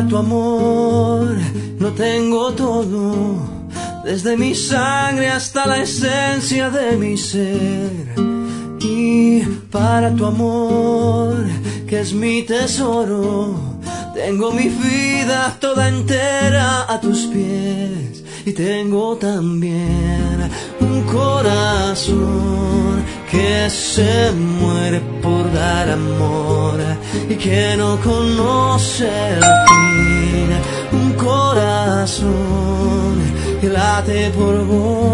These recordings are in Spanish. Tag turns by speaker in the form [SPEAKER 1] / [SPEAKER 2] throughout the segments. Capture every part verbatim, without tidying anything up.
[SPEAKER 1] Para tu amor lo tengo todo, desde mi sangre hasta la esencia de mi ser. Y para tu amor, que es mi tesoro, tengo mi vida toda entera a tus pies. Y tengo también un corazón que se muere por dar amor y que no conoce el fin. Un corazón que late por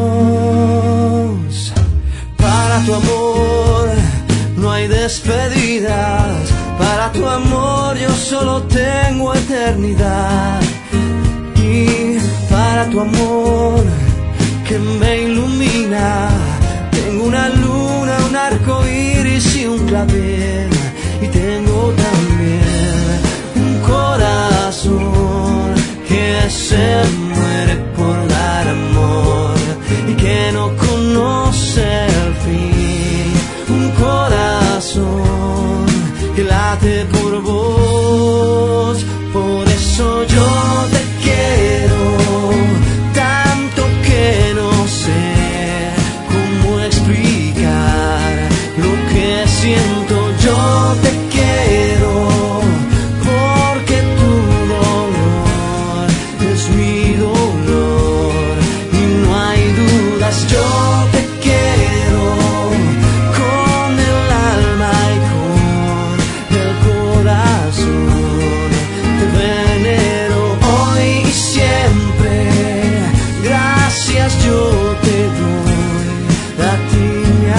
[SPEAKER 1] vos. Para tu amor no hay despedidas, para tu amor yo solo tengo eternidad. Y para tu amor que me ilumina, tengo una luna, un arco iris y un clavel. Y tengo también un corazón que se muere por dar amor y que no conoce el fin. Un corazón que late por vos. Por eso yo te quiero tanto que no sé cómo explicar lo que siento. Yo te quiero porque tu dolor es mi dolor y no hay dudas. Yo te quiero con el alma y con el corazón. Te venero hoy y siempre. Gracias yo te doy a ti, mi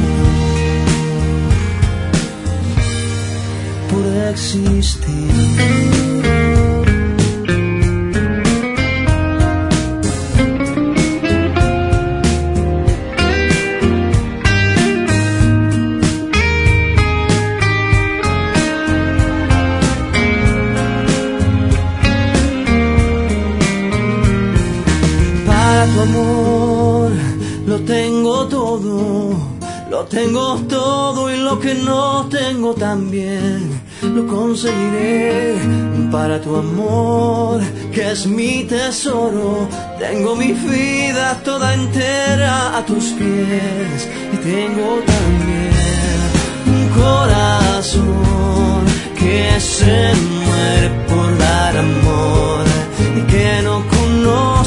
[SPEAKER 1] amor, por existir. Para tu amor lo tengo todo, lo tengo todo y lo que no tengo también lo conseguiré. Para tu amor, que es mi tesoro, tengo mi vida toda entera a tus pies. Y tengo también un corazón que se muere por dar amor y que no conoce